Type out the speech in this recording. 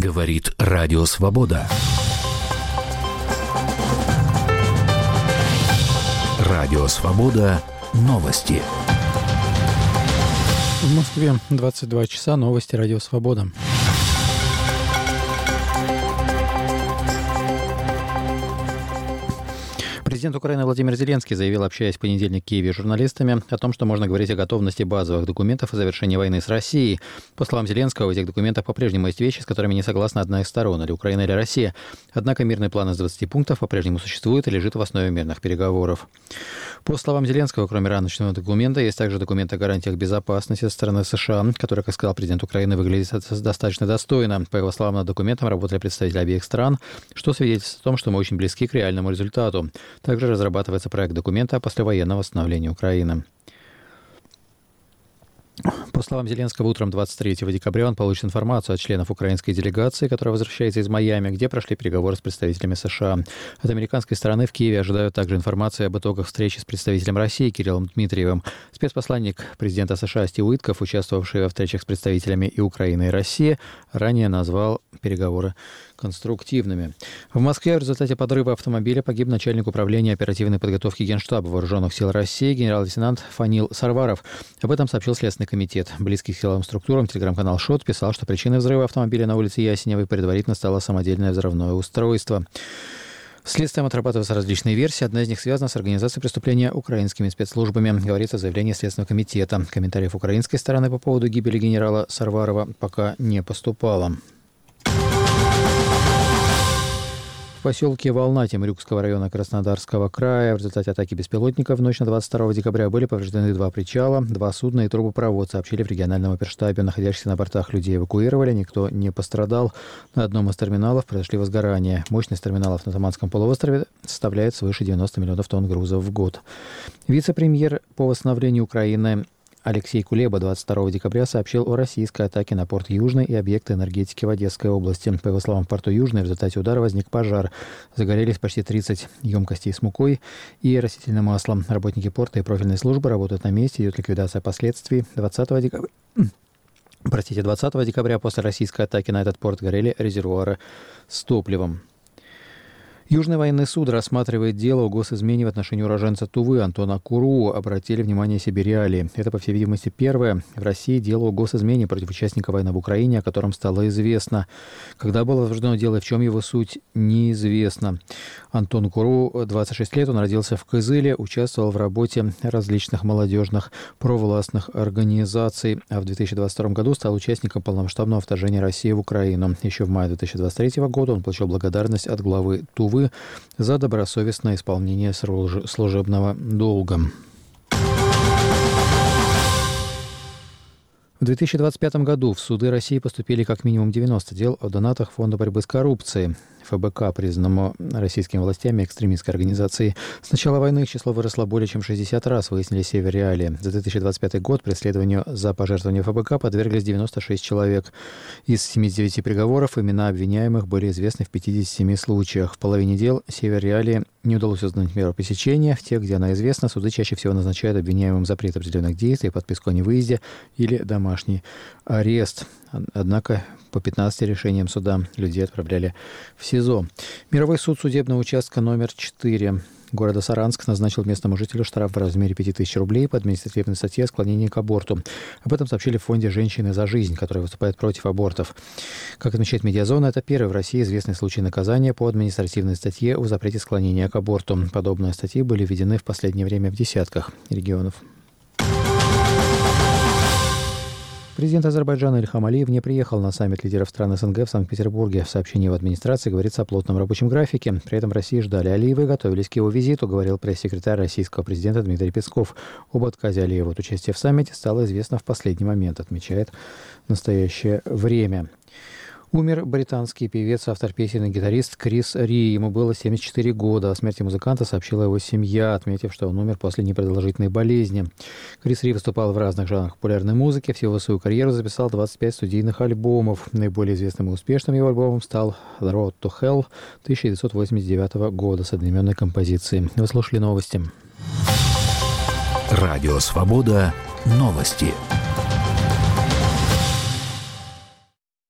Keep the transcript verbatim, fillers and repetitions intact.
Говорит Радио Свобода. Радио Свобода. Новости. В Москве двадцать два часа. Новости Радио Свобода. Президент Украины Владимир Зеленский заявил, общаясь в понедельник в Киеве с журналистами, о том, что можно говорить о готовности базовых документов о завершении войны с Россией. По словам Зеленского, в этих документах по-прежнему есть вещи, с которыми не согласна одна из сторон, или Украина, или Россия. Однако мирный план из двадцати пунктов по-прежнему существует и лежит в основе мирных переговоров. По словам Зеленского, кроме рамочного документа, есть также документ о гарантиях безопасности со стороны США, который, как сказал президент Украины, выглядит достаточно достойно. По его словам, над документом работали представители обеих стран, что свидетельствует о том, что мы очень близки к реальному результату. Также разрабатывается проект документа о послевоенном восстановлении Украины. По словам Зеленского, утром двадцать третьего декабря он получит информацию от членов украинской делегации, которая возвращается из Майами, где прошли переговоры с представителями США. От американской стороны в Киеве ожидают также информации об итогах встречи с представителем России Кириллом Дмитриевым. Спецпосланник президента США Стив Уитков, участвовавший во встречах с представителями и Украины, и России, ранее назвал переговоры конструктивными. В Москве в результате подрыва автомобиля погиб начальник управления оперативной подготовки Генштаба Вооруженных сил России генерал-лейтенант Фанил Сарваров. Об этом сообщил Следственный комитет. Близкий к силовым структурам телеграм-канал ШОТ писал, что причиной взрыва автомобиля на улице Ясеневой предварительно стало самодельное взрывное устройство. Следствием отрабатываются различные версии. Одна из них связана с организацией преступления украинскими спецслужбами, говорится в заявлении Следственного комитета. Комментариев украинской стороны по поводу гибели генерала Сарварова пока не поступало. В поселке Волна Темрюкского района Краснодарского края в результате атаки беспилотника в ночь на двадцать второго декабря были повреждены два причала, два судна и трубопровод, сообщили в региональном оперштабе. Находящихся на бортах людей эвакуировали, никто не пострадал. На одном из терминалов произошли возгорания. Мощность терминалов на Таманском полуострове составляет свыше девяноста миллионов тонн грузов в год. Вице-премьер по восстановлению Украины Алексей Кулеба двадцать второго декабря сообщил о российской атаке на порт Южный и объекты энергетики в Одесской области. По его словам, в порту Южный в результате удара возник пожар. Загорелись почти тридцать емкостей с мукой и растительным маслом. Работники порта и профильные службы работают на месте, идет ликвидация последствий. двадцатого декабря... Простите, двадцатого декабря после российской атаки на этот порт горели резервуары с топливом. Южный военный суд рассматривает дело о госизмене в отношении уроженца Тувы Антона Куру. Обратили внимание себе реалии. Это, по всей видимости, первое в России дело о госизмене против участника войны в Украине, о котором стало известно. Когда было возбуждено дело и в чем его суть, неизвестно. Антон Куру, двадцать шесть лет, он родился в Кызыле, участвовал в работе различных молодежных провластных организаций, а в две тысячи двадцать втором году стал участником полномасштабного вторжения России в Украину. Еще в мае две тысячи двадцать третьего года он получил благодарность от главы Тувы за добросовестное исполнение служебного долга. В две тысячи двадцать пятом году в суды России поступили как минимум девяносто дел о донатах Фонда борьбы с коррупцией, ФБК, признанному российскими властями экстремистской организацией. С начала войны их число выросло более чем в шестьдесят раз, выяснили Северреалии. За две тысячи двадцать пятый год преследованию за пожертвование ФБК подверглись девяносто шесть человек. Из семидесяти девяти приговоров имена обвиняемых были известны в пятидесяти семи случаях. В половине дел Северреалии не удалось узнать меру пресечения. В тех, где она известна, суды чаще всего назначают обвиняемым запрет определенных действий, подписку о невыезде или домашний арест. Однако по пятнадцати решениям суда людей отправляли в СИЗО. Мировой суд судебного участка номер четыре города Саранск назначил местному жителю штраф в размере пяти тысяч рублей по административной статье о склонении к аборту. Об этом сообщили в фонде «Женщины за жизнь», который выступает против абортов. Как отмечает Медиазона, это первый в России известный случай наказания по административной статье о запрете склонения к аборту. Подобные статьи были введены в последнее время в десятках регионов. Президент Азербайджана Ильхам Алиев не приехал на саммит лидеров стран СНГ в Санкт-Петербурге. В сообщении в администрации говорится о плотном рабочем графике. При этом России ждали Алиева и готовились к его визиту, говорил пресс-секретарь российского президента Дмитрий Песков. Об отказе Алиева от участия в саммите стало известно в последний момент, отмечает настоящее время. Умер британский певец, автор песен и гитарист Крис Ри. Ему было семьдесят четыре года. О смерти музыканта сообщила его семья, отметив, что он умер после непродолжительной болезни. Крис Ри выступал в разных жанрах популярной музыки. Всего свою карьеру записал двадцать пять студийных альбомов. Наиболее известным и успешным его альбомом стал «The Road to Hell» тысяча девятьсот восемьдесят девятого года с одноименной композицией. Вы слушали новости. Радио Свобода. Новости.